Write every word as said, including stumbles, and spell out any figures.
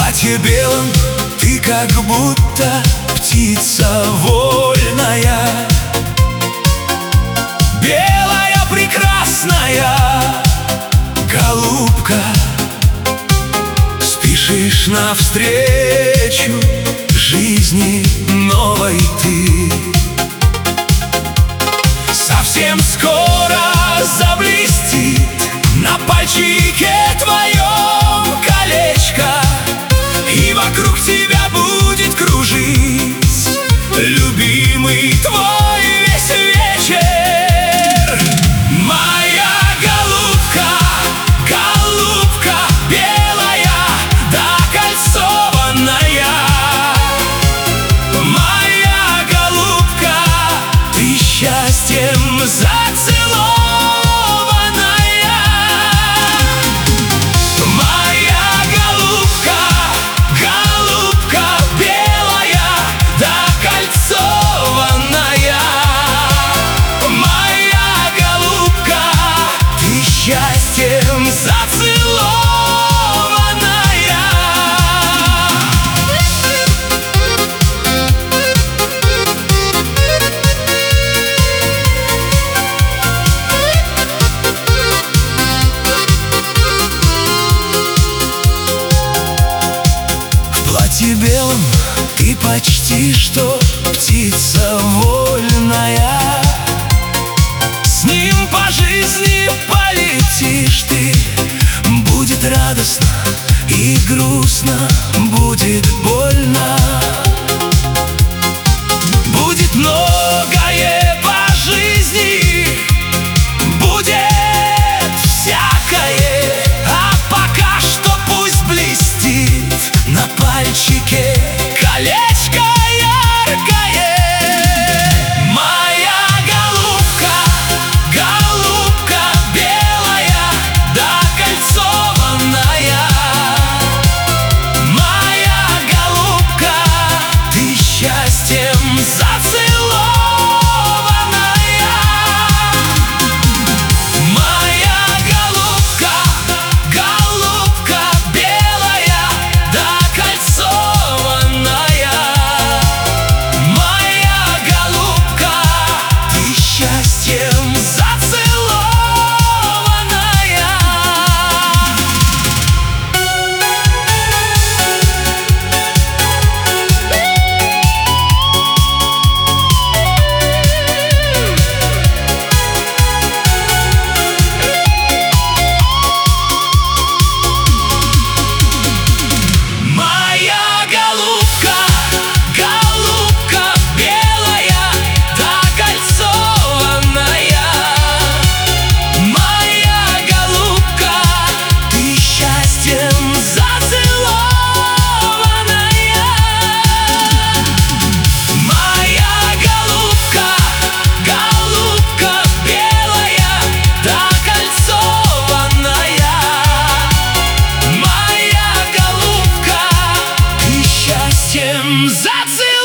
платье белом ты как будто птица вольная, белая прекрасная голубка. Спешишь навстречу жизни новой ты. Совсем скоро заблестит на пальчике твоем колечко, и вокруг тебя будет кружить любимый твой весь вечер. Моя голубка, голубка белая да кольцованная, моя голубка, ты счастьем зацелованная. Счастьем зацелованная. В платье белом ты почти что птица вольная, с ним по жизни полетишь ты. Будет радостно и грустно, будет больно, будет многое по жизни, будет всякое. А пока что пусть блестит на пальчике колечко яркое. Моя голубка, голубка белая да кольцованная, моя голубка, ты счастьем зацелованная. Моя голубка, голубка белая да кольцованная, моя голубка, ты счастьем зацелованная. Моя голубка, голубка белая да кольцованная, моя голубка, ты счастьем зацелованная. Моя голубка, голубка белая да кольцованная, моя голубка, ты счастьем зацелованная.